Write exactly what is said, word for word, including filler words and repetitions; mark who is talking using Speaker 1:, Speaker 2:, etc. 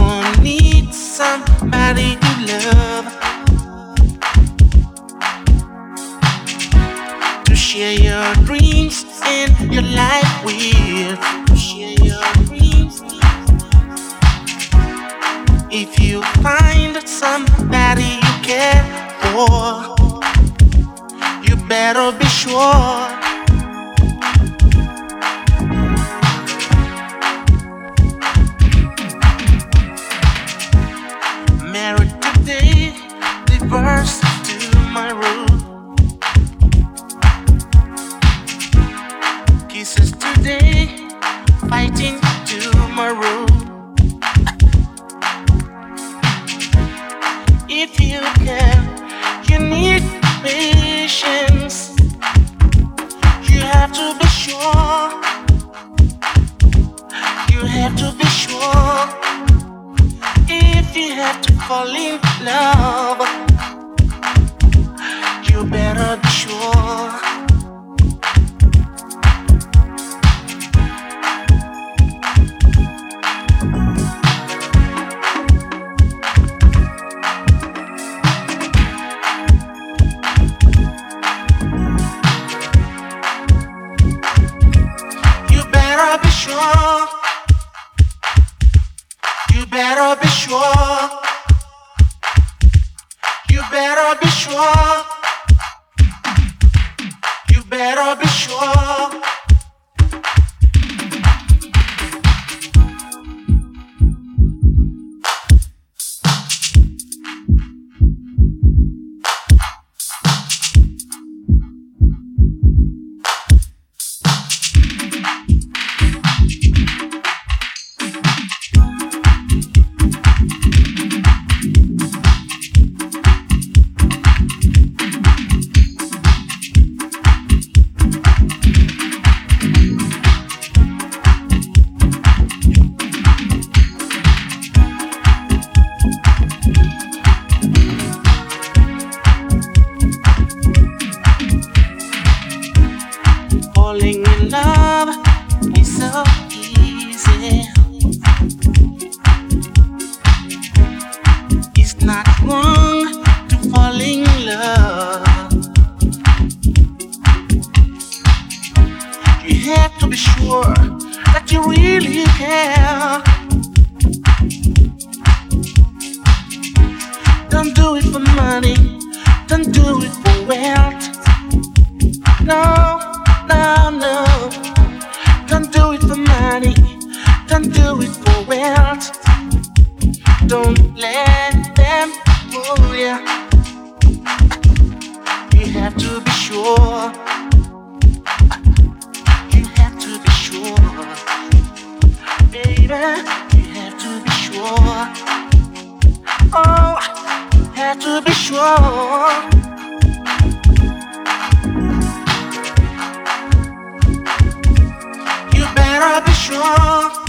Speaker 1: gonna need somebody to love, to share your dreams and your life with, to share your dreams. If you find somebody you care for, you better be sure. Married today, divorced tomorrow. Kisses today, fighting tomorrow. If you care, you need patience. You have to be sure. You have to be sure. If you have to fall in love, you better be sure. You better be sure. You better be sure. You better be sure. You better be sure. Falling in love is so easy. It's not wrong to fall in love. You have to be sure that you really care. Don't do it for money, don't do it for wealth. No. No, no, don't do it for money, don't do it for wealth. Don't let them fool you. You have to be sure. You have to be sure, baby. You have to be sure. Oh, you have to be sure. You better be sure.